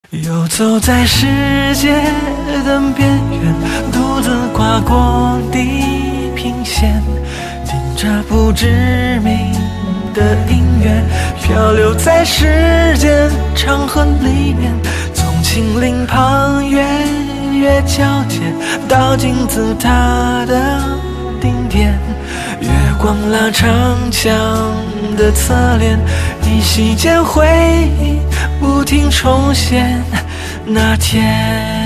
游走在世界的边缘，独自跨过地平线，听着不知名的音乐，漂流在时间长河里面，从秦岭旁月月交接到金字塔的顶点，月光拉长墙的侧脸，依稀间回忆不停重现那天。